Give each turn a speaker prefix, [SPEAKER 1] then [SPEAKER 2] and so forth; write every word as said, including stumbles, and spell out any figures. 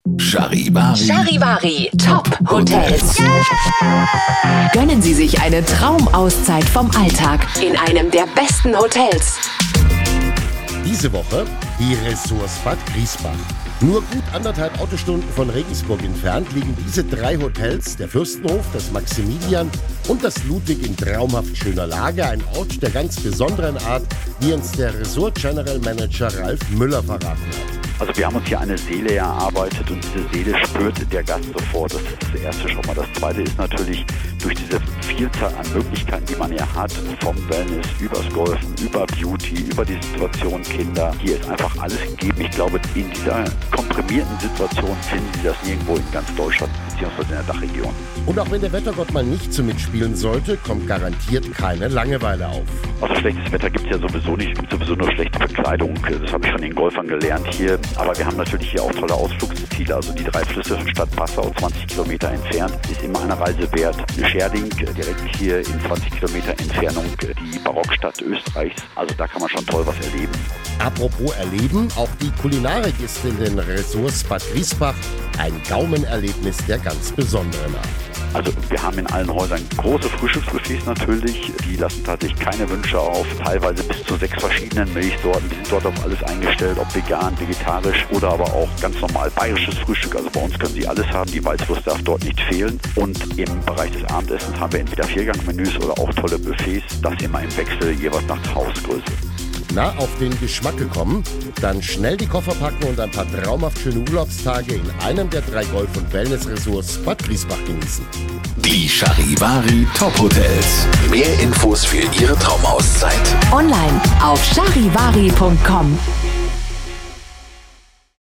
[SPEAKER 1] Charivari.
[SPEAKER 2] Charivari Top Hotels. Yeah! Gönnen Sie sich eine Traumauszeit vom Alltag in einem der besten Hotels.
[SPEAKER 3] Diese Woche die Ressorts Bad Griesbach. Nur gut anderthalb Autostunden von Regensburg entfernt liegen diese drei Hotels, der Fürstenhof, das Maximilian und das Ludwig in traumhaft schöner Lage. Ein Ort der ganz besonderen Art, wie uns der Resort General Manager Ralf Müller verraten hat.
[SPEAKER 4] Also wir haben uns hier eine Seele erarbeitet und diese Seele spürt der Gast sofort. Das ist das Erste schon mal. Das Zweite ist natürlich durch diese Vielzahl an Möglichkeiten, die man hier hat, vom Wellness, übers Golfen, über Beauty, über die Situation Kinder. Hier ist einfach alles gegeben. Ich glaube, in dieser komprimierten Situation finden Sie das nirgendwo in ganz Deutschland beziehungsweise in der Dachregion.
[SPEAKER 3] Und auch wenn der Wettergott mal nicht so mitspielen sollte, kommt garantiert keine Langeweile auf.
[SPEAKER 4] Also schlechtes Wetter gibt es ja sowieso nicht. Es gibt sowieso nur schlechte Bekleidung. Das habe ich von den Golfern gelernt hier. Aber wir haben natürlich hier auch tolle Ausflugsziele. Also die drei Flüsse von Stadt Passau, zwanzig Kilometer entfernt, ist immer eine Reise wert. Scherding, direkt hier in zwanzig Kilometer Entfernung, die Barockstadt Österreichs. Also da kann man schon toll was erleben.
[SPEAKER 3] Apropos erleben, auch die Kulinarik ist in den Ressorts Bad Griesbach ein Gaumenerlebnis der ganz besonderen Art.
[SPEAKER 4] Also wir haben in allen Häusern große Frühstücksbuffets natürlich, die lassen tatsächlich keine Wünsche auf, teilweise bis zu sechs verschiedenen Milchsorten, die sind dort auf alles eingestellt, ob vegan, vegetarisch oder aber auch ganz normal bayerisches Frühstück, also bei uns können Sie alles haben, die Weißwurst darf dort nicht fehlen und im Bereich des Abendessens haben wir entweder Viergangmenüs oder auch tolle Buffets, das immer im Wechsel jeweils nach Hausgröße.
[SPEAKER 3] Na, auf den Geschmack gekommen? Dann schnell die Koffer packen und ein paar traumhaft schöne Urlaubstage in einem der drei Golf- und Wellness-Ressorts Bad Griesbach genießen.
[SPEAKER 1] Die Charivari Top Hotels. Mehr Infos für Ihre Traumauszeit
[SPEAKER 2] Online auf charivari punkt com.